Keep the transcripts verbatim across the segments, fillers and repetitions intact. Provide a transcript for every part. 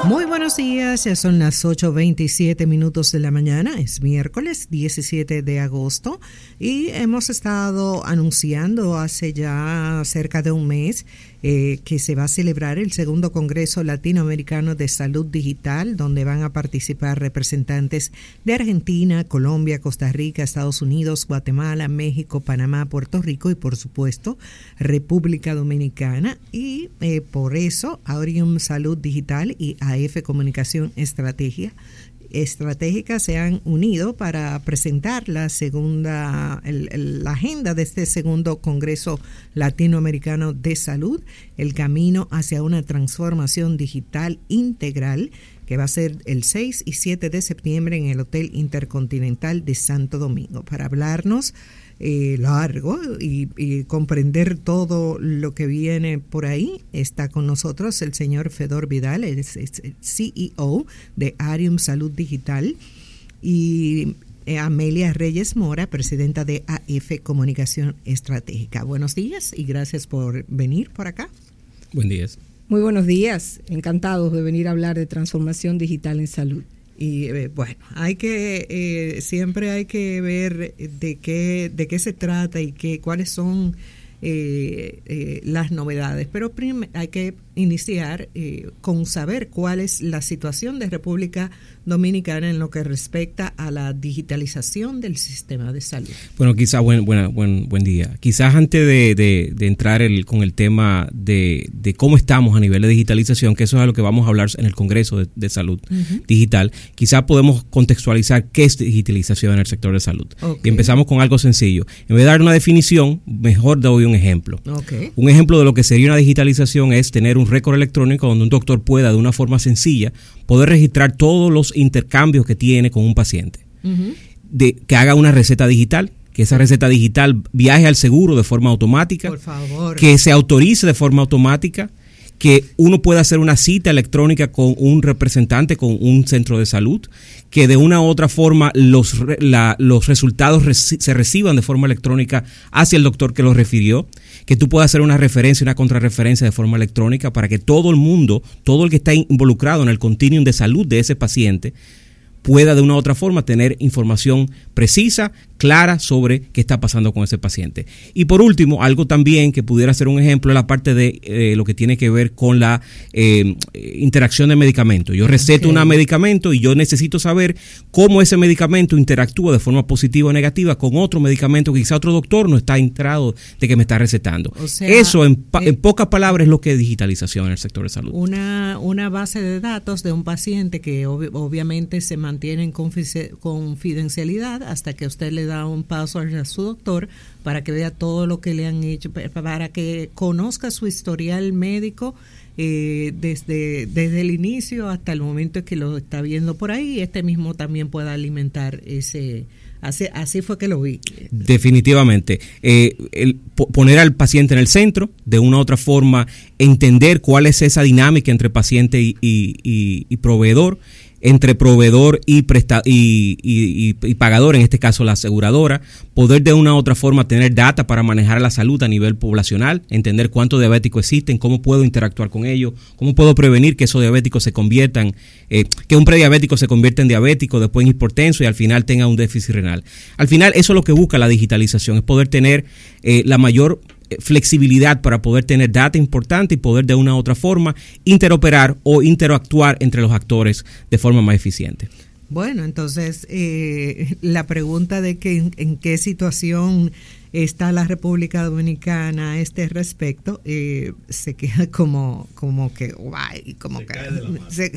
Muy buenos días, ya son las ocho veintisiete minutos de la mañana, es miércoles diecisiete de agosto y hemos estado anunciando hace ya cerca de un mes eh, que se va a celebrar el segundo Congreso Latinoamericano de Salud Digital, donde van a participar representantes de Argentina, Colombia, Costa Rica, Estados Unidos, Guatemala, México, Panamá, Puerto Rico y por supuesto República Dominicana, y eh, por eso Arium Salud Digital y A F Comunicación Estrategia Estratégica se han unido para presentar la segunda, el, el, la agenda de este segundo Congreso Latinoamericano de Salud, el camino hacia una transformación digital integral, que va a ser el seis y siete de septiembre en el Hotel Intercontinental de Santo Domingo. Para hablarnos eh, largo y, y comprender todo lo que viene por ahí, está con nosotros el señor Fedor Vidal, es, es el C E O de Arium Salud Digital, y eh, Amelia Reyes Mora, presidenta de A F Comunicación Estratégica. Buenos días y gracias por venir por acá. Buen día. Muy buenos días, encantados de venir a hablar de transformación digital en salud. Y eh, bueno, hay que eh, siempre hay que ver de qué de qué se trata y qué cuáles son eh, eh, las novedades, pero prim- hay que iniciar eh, con saber cuál es la situación de República Dominicana en lo que respecta a la digitalización del sistema de salud. Bueno, quizás buen, buena, buen, buen día. Quizás antes de, de, de entrar el, con el tema de, de cómo estamos a nivel de digitalización, que eso es a lo que vamos a hablar en el Congreso de, de Salud uh-huh. Digital, quizás podemos contextualizar qué es digitalización en el sector de salud. Okay. Y empezamos con algo sencillo. En vez de dar una definición, mejor doy un ejemplo. Okay. Un ejemplo de lo que sería una digitalización es tener un récord electrónico donde un doctor pueda, de una forma sencilla, poder registrar todos los intercambios que tiene con un paciente. Uh-huh. De, que haga una receta digital, que esa receta digital viaje al seguro de forma automática. Por favor. Que se autorice de forma automática, que uno pueda hacer una cita electrónica con un representante, con un centro de salud, que de una u otra forma los, la, los resultados reci- se reciban de forma electrónica hacia el doctor que los refirió, que tú puedas hacer una referencia, una contrarreferencia de forma electrónica para que todo el mundo, todo el que está involucrado en el continuum de salud de ese paciente, pueda de una u otra forma tener información precisa, clara sobre qué está pasando con ese paciente. Y por último, algo también que pudiera ser un ejemplo es la parte de eh, lo que tiene que ver con la eh, interacción de medicamentos. Yo receto okay. un medicamento y yo necesito saber cómo ese medicamento interactúa de forma positiva o negativa con otro medicamento que quizá otro doctor no está enterado de que me está recetando. O sea, Eso, en, pa- eh, en pocas palabras, es lo que es digitalización en el sector de salud. Una, una base de datos de un paciente que ob- obviamente se mantiene en confi- confidencialidad hasta que usted le da un paso a su doctor para que vea todo lo que le han hecho, para que conozca su historial médico eh, desde, desde el inicio hasta el momento que lo está viendo por ahí, y este mismo también pueda alimentar ese... Así, así fue que lo vi. Definitivamente. Eh, el, poner al paciente en el centro, de una u otra forma, entender cuál es esa dinámica entre paciente y, y, y, y proveedor, entre proveedor y, presta, y, y, y, y pagador, en este caso la aseguradora, poder de una u otra forma tener data para manejar la salud a nivel poblacional, entender cuántos diabéticos existen, cómo puedo interactuar con ellos, cómo puedo prevenir que esos diabéticos se conviertan, eh, que un prediabético se convierta en diabético, después en hipertenso y al final tenga un déficit renal. Al final eso es lo que busca la digitalización, es poder tener eh, la mayor flexibilidad para poder tener data importante y poder de una u otra forma interoperar o interactuar entre los actores de forma más eficiente. Bueno, entonces eh, la pregunta de que en, en qué situación está la República Dominicana a este respecto eh, se queda como como que guay, como se que cae de la mano. Se,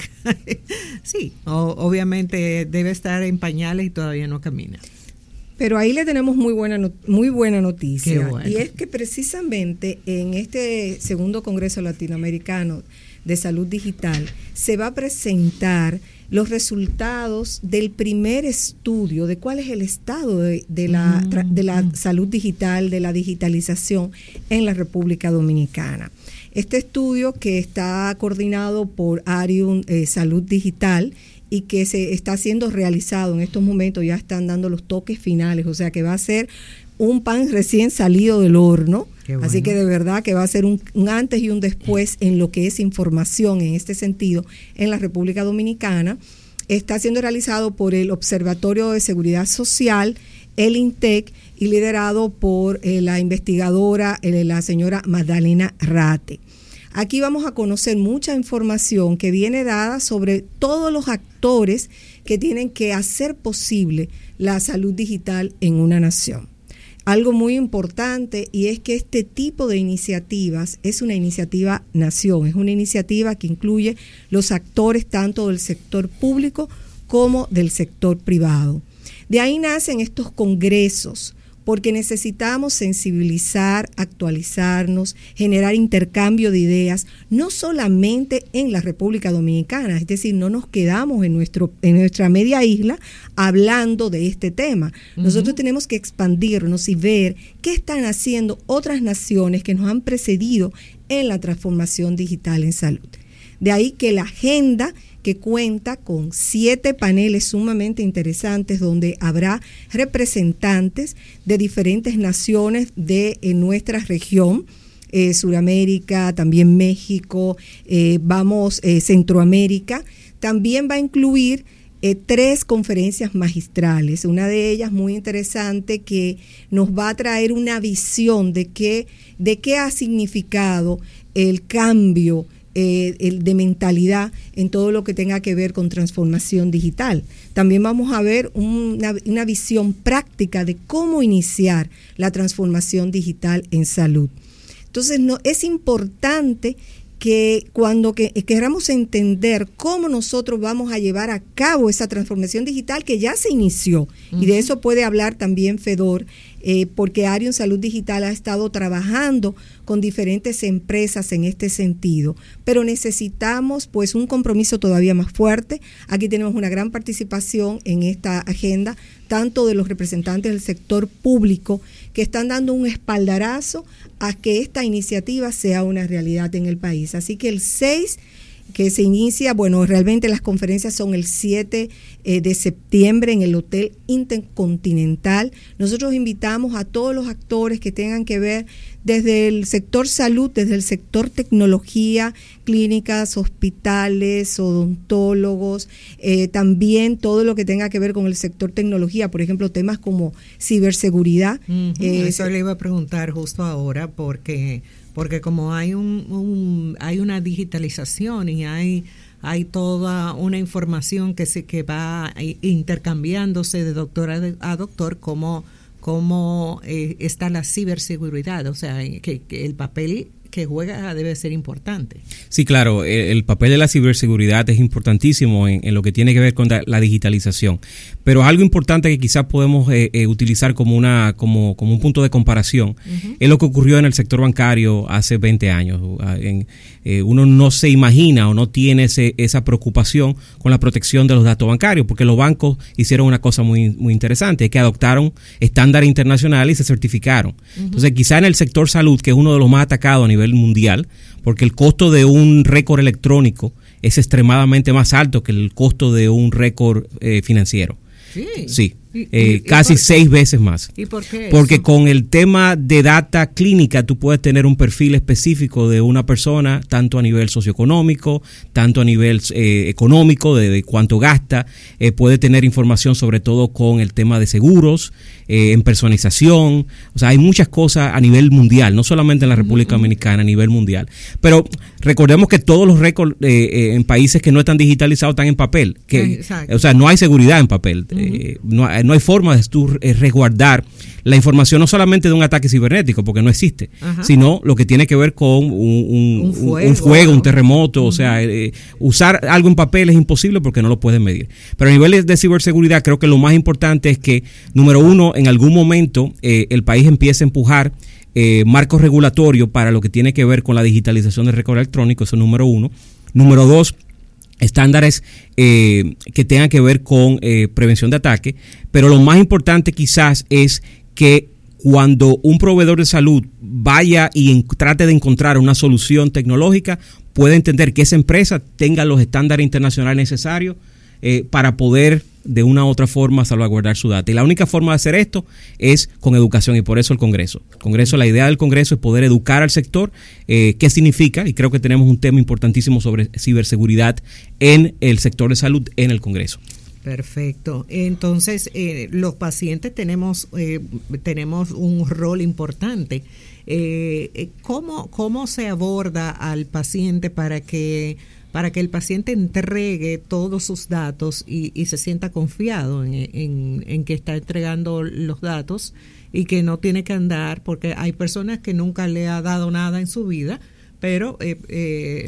sí, o, obviamente debe estar en pañales y todavía no camina. Pero ahí le tenemos muy buena muy buena noticia. Bueno. Y es que precisamente en este segundo Congreso Latinoamericano de Salud Digital se va a presentar los resultados del primer estudio de cuál es el estado de, de, la, mm. de la salud digital, de la digitalización en la República Dominicana. Este estudio, que está coordinado por Arium eh, Salud Digital y que se está siendo realizado en estos momentos, ya están dando los toques finales, o sea que va a ser un pan recién salido del horno. Bueno. Así que de verdad que va a ser un, un antes y un después en lo que es información en este sentido en la República Dominicana. Está siendo realizado por el Observatorio de Seguridad Social, el INTEC, y liderado por eh, la investigadora, eh, la señora Magdalena Rate. Aquí vamos a conocer mucha información que viene dada sobre todos los actores que tienen que hacer posible la salud digital en una nación. Algo muy importante, y es que este tipo de iniciativas es una iniciativa nación, es una iniciativa que incluye los actores tanto del sector público como del sector privado. De ahí nacen estos congresos, porque necesitamos sensibilizar, actualizarnos, generar intercambio de ideas, no solamente en la República Dominicana, es decir, no nos quedamos en nuestro en nuestra media isla hablando de este tema. Uh-huh. Nosotros tenemos que expandirnos y ver qué están haciendo otras naciones que nos han precedido en la transformación digital en salud. De ahí que la agenda, que cuenta con siete paneles sumamente interesantes donde habrá representantes de diferentes naciones de eh, nuestra región, eh, Suramérica, también México, eh, vamos, eh, Centroamérica. También va a incluir eh, tres conferencias magistrales, una de ellas muy interesante que nos va a traer una visión de qué, de qué ha significado el cambio Eh, el de mentalidad en todo lo que tenga que ver con transformación digital. También vamos a ver una, una visión práctica de cómo iniciar la transformación digital en salud. Entonces, no, es importante que cuando que, queramos entender cómo nosotros vamos a llevar a cabo esa transformación digital que ya se inició, uh-huh. y de eso puede hablar también Fedor, eh, porque Arion Salud Digital ha estado trabajando con diferentes empresas en este sentido, pero necesitamos pues un compromiso todavía más fuerte. Aquí tenemos una gran participación en esta agenda, tanto de los representantes del sector público, que están dando un espaldarazo a que esta iniciativa sea una realidad en el país. Así que el seis, que se inicia, bueno, realmente las conferencias son el siete eh, de septiembre en el Hotel Intercontinental. Nosotros invitamos a todos los actores que tengan que ver desde el sector salud, desde el sector tecnología, clínicas, hospitales, odontólogos, eh, también todo lo que tenga que ver con el sector tecnología, por ejemplo, temas como ciberseguridad. Uh-huh, eh, eso le iba a preguntar justo ahora, porque porque como hay un, un hay una digitalización y hay hay toda una información que se que va intercambiándose de doctor a, a doctor, como cómo eh, está la ciberseguridad, o sea, que, que el papel que juega debe ser importante. Sí, claro, el, el papel de la ciberseguridad es importantísimo en, en lo que tiene que ver con la, la digitalización, pero algo importante que quizás podemos eh, eh, utilizar como una como, como un punto de comparación, uh-huh. es lo que ocurrió en el sector bancario hace veinte años. En, eh, uno no se imagina o no tiene ese, esa preocupación con la protección de los datos bancarios, porque los bancos hicieron una cosa muy, muy interesante, que adoptaron estándares internacionales y se certificaron. Uh-huh. Entonces, quizás en el sector salud, que es uno de los más atacados a nivel mundial, porque el costo de un récord electrónico es extremadamente más alto que el costo de un récord eh, financiero. Sí. Sí. ¿Y, eh, y, casi y seis veces más. ¿Y por qué Porque eso? Con el tema de data clínica tú puedes tener un perfil específico de una persona, tanto a nivel socioeconómico, tanto a nivel eh, económico, de, de cuánto gasta, eh, puede tener información sobre todo con el tema de seguros, eh, en personalización, o sea, hay muchas cosas a nivel mundial, no solamente en la República uh-huh. Dominicana, a nivel mundial. Pero recordemos que todos los récords eh, eh, en países que no están digitalizados están en papel, que, Exacto. o sea, no hay seguridad en papel, Uh-huh. eh, no hay no hay forma de tú resguardar la información no solamente de un ataque cibernético, porque no existe, Ajá. sino lo que tiene que ver con un, un, un, fuego, un, fuego, un terremoto, uh-huh. o sea, eh, usar algo en papel es imposible porque no lo pueden medir. Pero a nivel de ciberseguridad creo que lo más importante es que, número uno, en algún momento eh, el país empiece a empujar eh, marcos regulatorios para lo que tiene que ver con la digitalización del récord electrónico, eso es número uno. Número dos, estándares eh, que tengan que ver con eh, prevención de ataque, pero lo más importante quizás es que cuando un proveedor de salud vaya y en, trate de encontrar una solución tecnológica, pueda entender que esa empresa tenga los estándares internacionales necesarios eh, para poder de una u otra forma salvaguardar su data. Y la única forma de hacer esto es con educación, y por eso el Congreso. El Congreso, la idea del Congreso es poder educar al sector, eh, qué significa, y creo que tenemos un tema importantísimo sobre ciberseguridad en el sector de salud en el Congreso. Perfecto. Entonces, eh, los pacientes tenemos, eh, tenemos un rol importante. Eh, ¿cómo, ¿Cómo se aborda al paciente para que para que el paciente entregue todos sus datos y, y se sienta confiado en, en, en que está entregando los datos y que no tiene que andar, porque hay personas que nunca le ha dado nada en su vida, pero eh, eh,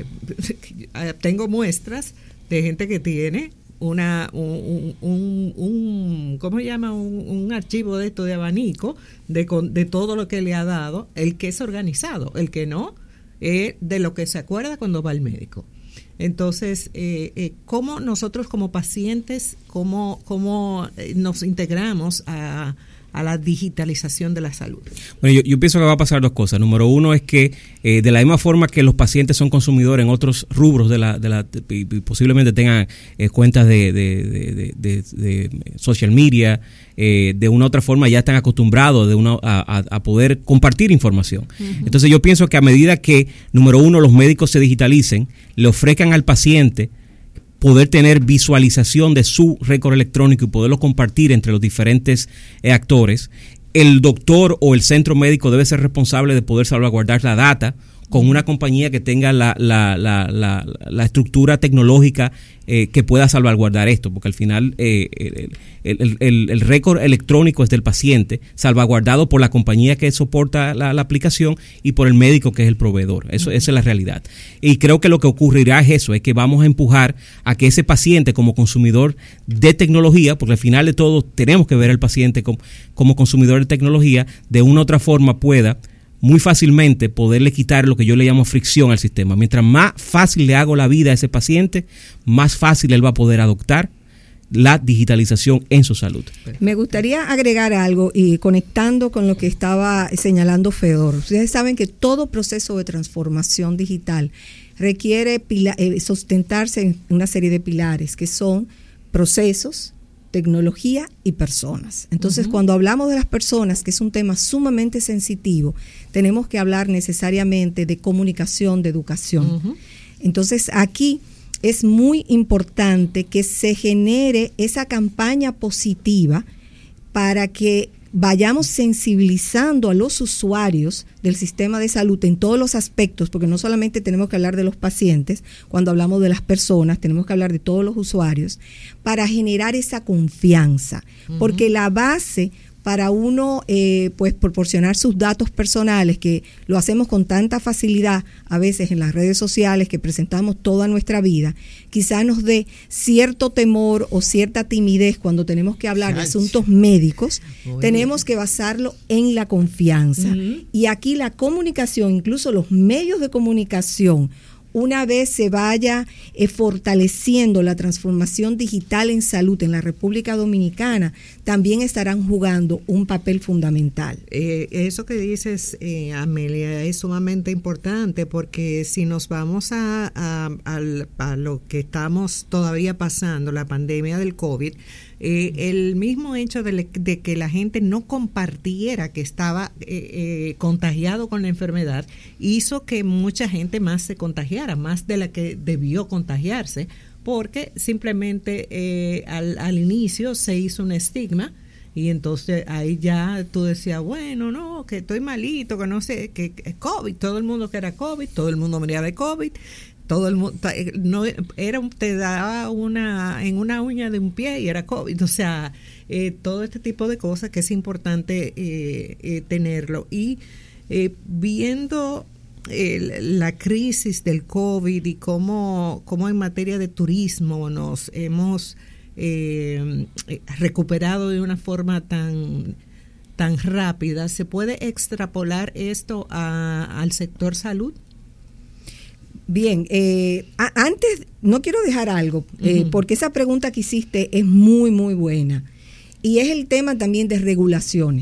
tengo muestras de gente que tiene una un, un, un ¿cómo se llama? Un, un archivo de esto de abanico de, de todo lo que le ha dado, el que es organizado, el que no, es eh, de lo que se acuerda cuando va al médico. Entonces, eh, eh, ¿cómo nosotros como pacientes, cómo, cómo nos integramos a, a la digitalización de la salud? Bueno, yo, yo pienso que va a pasar dos cosas. Número uno es que eh, de la misma forma que los pacientes son consumidores en otros rubros de la, de la y posiblemente tengan eh, cuentas de, de, de, de, de, de social media, eh, de una u otra forma ya están acostumbrados de una, a, a poder compartir información. Uh-huh. Entonces yo pienso que a medida que, número uno, los médicos se digitalicen, le ofrezcan al paciente poder tener visualización de su récord electrónico y poderlo compartir entre los diferentes eh, actores, el doctor o el centro médico debe ser responsable de poder salvaguardar la data con una compañía que tenga la, la, la, la, la estructura tecnológica eh, que pueda salvaguardar esto, porque al final eh, el, el, el, el récord electrónico es del paciente, salvaguardado por la compañía que soporta la, la aplicación y por el médico que es el proveedor. Eso, esa es la realidad. Y creo que lo que ocurrirá es eso, es que vamos a empujar a que ese paciente como consumidor de tecnología, porque al final de todo tenemos que ver al paciente como, como consumidor de tecnología, de una u otra forma pueda muy fácilmente poderle quitar lo que yo le llamo fricción al sistema. Mientras más fácil le hago la vida a ese paciente, más fácil él va a poder adoptar la digitalización en su salud. Me gustaría agregar algo y conectando con lo que estaba señalando Fedor. Ustedes saben que todo proceso de transformación digital requiere pila- eh, sustentarse en una serie de pilares que son procesos, tecnología y personas. Entonces, uh-huh. cuando hablamos de las personas, que es un tema sumamente sensitivo, tenemos que hablar necesariamente de comunicación, de educación. Uh-huh. Entonces, aquí es muy importante que se genere esa campaña positiva para que vayamos sensibilizando a los usuarios del sistema de salud en todos los aspectos, porque no solamente tenemos que hablar de los pacientes, cuando hablamos de las personas, tenemos que hablar de todos los usuarios, para generar esa confianza, uh-huh. porque la base para uno eh, pues proporcionar sus datos personales, que lo hacemos con tanta facilidad a veces en las redes sociales, que presentamos toda nuestra vida, quizá nos dé cierto temor o cierta timidez cuando tenemos que hablar de asuntos médicos. Oye. Tenemos que basarlo en la confianza. Uh-huh. Y aquí la comunicación, incluso los medios de comunicación, una vez se vaya eh, fortaleciendo la transformación digital en salud en la República Dominicana, también estarán jugando un papel fundamental. Eh, eso que dices, eh, Amelia, es sumamente importante, porque si nos vamos a, a, a, a lo que estamos todavía pasando, la pandemia del COVID, eh, el mismo hecho de, le, de que la gente no compartiera que estaba eh, eh, contagiado con la enfermedad, hizo que mucha gente más se contagiara, más de la que debió contagiarse, porque simplemente eh, al, al inicio se hizo un estigma, y entonces ahí ya tú decías, bueno, no, que estoy malito, que no sé, que es COVID, todo el mundo que era COVID, todo el mundo venía de COVID, todo el mundo, no, era, te daba una, en una uña de un pie y era COVID, o sea, eh, todo este tipo de cosas que es importante eh, eh, tenerlo. Y eh, viendo el, la crisis del COVID y cómo, cómo en materia de turismo nos hemos eh, recuperado de una forma tan, tan rápida, ¿se puede extrapolar esto a, al sector salud? Bien, eh, a, antes, no quiero dejar algo, eh, uh-huh. porque esa pregunta que hiciste es muy, muy buena. Y es el tema también de regulaciones.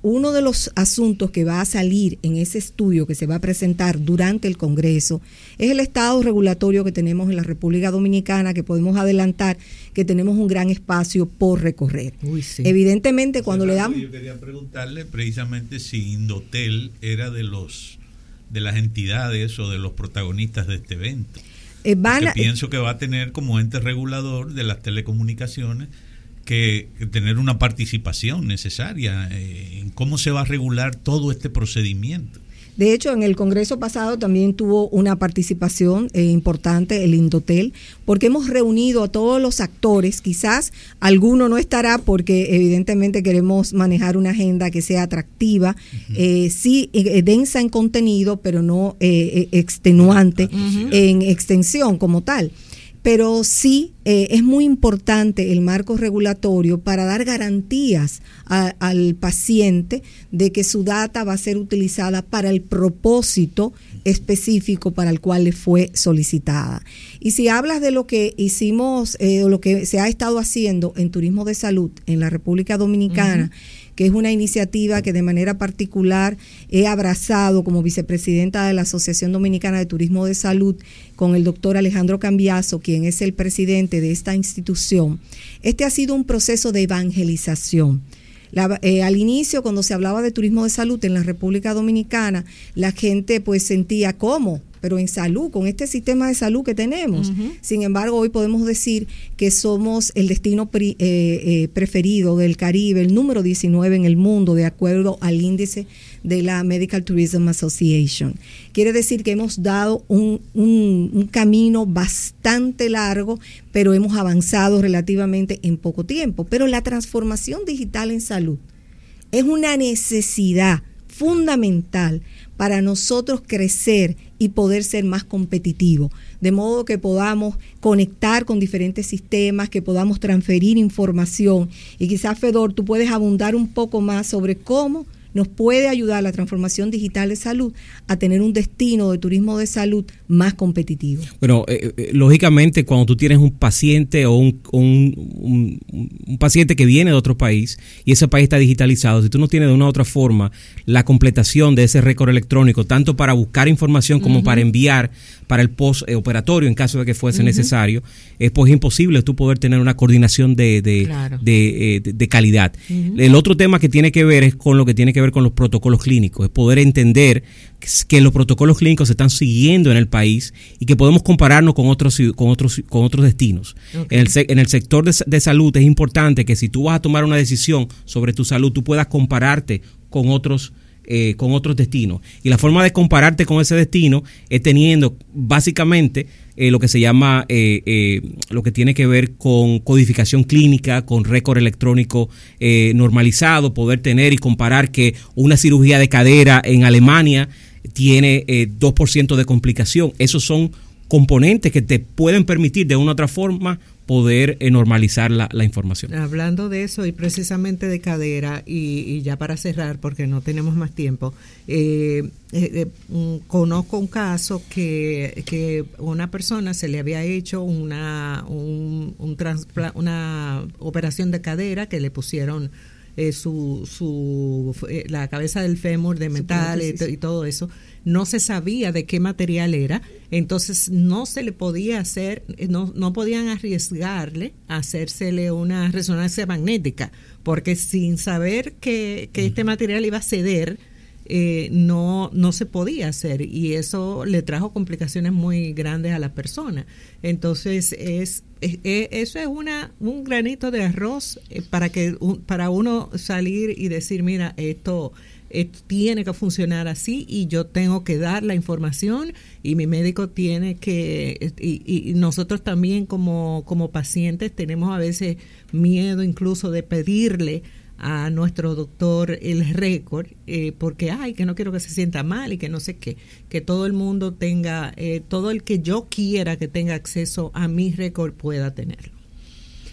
uno de los asuntos que va a salir en ese estudio que se va a presentar durante el Congreso es el estado regulatorio que tenemos en la República Dominicana, que podemos adelantar que tenemos un gran espacio por recorrer. Uy, sí. Evidentemente, cuando Fernando, le damos... Yo quería preguntarle precisamente si Indotel era de los de las entidades o de los protagonistas de este evento. Eh, van Porque a, pienso que va a tener como ente regulador de las telecomunicaciones que, que tener una participación necesaria eh, en cómo se va a regular todo este procedimiento. De hecho, en el Congreso pasado también tuvo una participación eh, importante el Indotel, porque hemos reunido a todos los actores. Quizás alguno no estará porque evidentemente queremos manejar una agenda que sea atractiva, uh-huh. eh, sí eh, densa en contenido, pero no eh, extenuante uh-huh. en extensión como tal. Pero sí eh, es muy importante el marco regulatorio para dar garantías a, al paciente de que su data va a ser utilizada para el propósito específico para el cual le fue solicitada. Y si hablas de lo que hicimos, eh, o lo que se ha estado haciendo en turismo de salud en la República Dominicana, uh-huh. que es una iniciativa que de manera particular he abrazado como vicepresidenta de la Asociación Dominicana de Turismo de Salud con el doctor Alejandro Cambiaso, quien es el presidente de esta institución. Este ha sido un proceso de evangelización. La, eh, al inicio, cuando se hablaba de turismo de salud en la República Dominicana, la gente pues sentía cómo, pero en salud, con este sistema de salud que tenemos. Uh-huh. Sin embargo, hoy podemos decir que somos el destino pre, eh, eh, preferido del Caribe, el número diecinueve en el mundo, de acuerdo al índice de la Medical Tourism Association. Quiere decir que hemos dado un, un, un camino bastante largo, pero hemos avanzado relativamente en poco tiempo. Pero la transformación digital en salud es una necesidad fundamental para nosotros crecer y poder ser más competitivos, de modo que podamos conectar con diferentes sistemas, que podamos transferir información. Y quizás, Fedor, tú puedes abundar un poco más sobre cómo nos puede ayudar la transformación digital de salud a tener un destino de turismo de salud más competitivo. Bueno, eh, eh, lógicamente cuando tú tienes un paciente o un, un, un, un paciente que viene de otro país y ese país está digitalizado, si tú no tienes de una u otra forma la completación de ese récord electrónico, tanto para buscar información como uh-huh. para enviar para el postoperatorio en caso de que fuese uh-huh. necesario, es pues imposible tú poder tener una coordinación de, de, claro. de, de, de calidad. Uh-huh. El otro tema que tiene que ver es con lo que tiene que ver con los protocolos clínicos, es poder entender que los protocolos clínicos se están siguiendo en el país y que podemos compararnos con otros con otros con otros destinos. Okay. En el en el sector de, de salud es importante que si tú vas a tomar una decisión sobre tu salud, tú puedas compararte con otros eh, con otros destinos. Y la forma de compararte con ese destino es teniendo básicamente eh, lo que se llama eh, eh, lo que tiene que ver con codificación clínica, con récord electrónico eh, normalizado, poder tener y comparar que una cirugía de cadera en Alemania tiene eh, dos por ciento de complicación. Esos son componentes que te pueden permitir de una u otra forma poder eh, normalizar la, la información. Hablando de eso y precisamente de cadera, y, y ya para cerrar porque no tenemos más tiempo, eh, eh, eh, conozco un caso que, que una persona se le había hecho una, un, un transpla- una operación de cadera que le pusieron Eh, su, su eh, la cabeza del fémur de metal y, y todo eso, no se sabía de qué material era, entonces no se le podía hacer, no, no podían arriesgarle a hacérsele una resonancia magnética, porque sin saber que, que este material iba a ceder, Eh, no no se podía hacer, y eso le trajo complicaciones muy grandes a la persona. Entonces es, es, es eso es una un granito de arroz eh, para que un, para uno salir y decir, mira, esto, esto tiene que funcionar así y yo tengo que dar la información y mi médico tiene que y, y nosotros también como como pacientes tenemos a veces miedo incluso de pedirle a nuestro doctor el récord, eh, porque ay, que no quiero que se sienta mal y que no sé qué, que todo el mundo tenga, eh, todo el que yo quiera que tenga acceso a mi récord pueda tenerlo.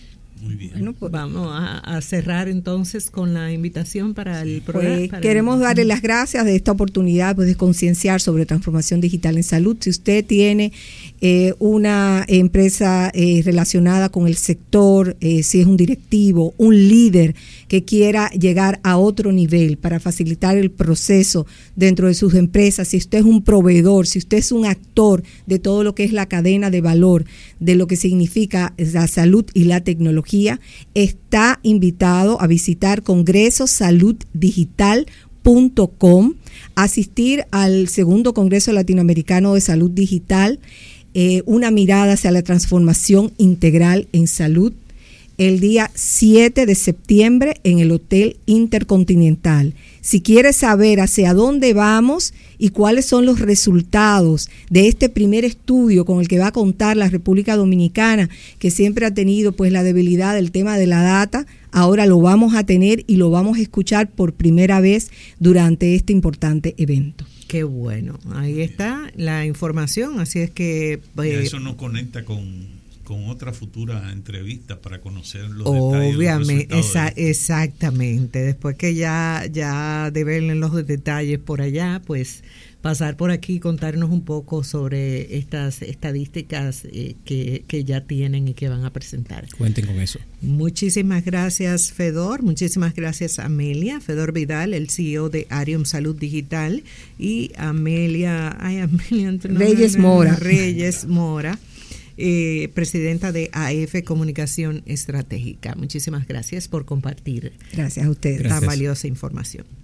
Muy bien. Bueno, pues vamos a, a cerrar entonces con la invitación para el programa. Pues, queremos el... darle las gracias de esta oportunidad pues, de concienciar sobre transformación digital en salud. Si usted tiene eh, una empresa eh, relacionada con el sector, eh, si es un directivo, un líder que quiera llegar a otro nivel para facilitar el proceso dentro de sus empresas, si usted es un proveedor, si usted es un actor de todo lo que es la cadena de valor, de lo que significa la salud y la tecnología, está invitado a visitar congreso salud digital punto com, asistir al segundo Congreso Latinoamericano de Salud Digital, eh, una mirada hacia la transformación integral en salud, el día siete de septiembre en el Hotel Intercontinental. Si quieres saber hacia dónde vamos y cuáles son los resultados de este primer estudio con el que va a contar la República Dominicana, que siempre ha tenido pues la debilidad del tema de la data, ahora lo vamos a tener y lo vamos a escuchar por primera vez durante este importante evento. Qué bueno, ahí está la información, así es que... Eh, eso nos conecta con... con otra futura entrevista para conocer los obviamente, detalles. Esa, exactamente. Después que ya, ya develen los detalles por allá, pues pasar por aquí y contarnos un poco sobre estas estadísticas eh, que, que ya tienen y que van a presentar. Cuenten con eso. Muchísimas gracias, Fedor. Muchísimas gracias, Amelia. Fedor Vidal, el C E O de Arium Salud Digital, y Amelia, ay, Amelia Reyes Mora. Reyes Mora. Eh, presidenta de A F Comunicación Estratégica. Muchísimas gracias por compartir gracias a ustedes. Tan valiosa información.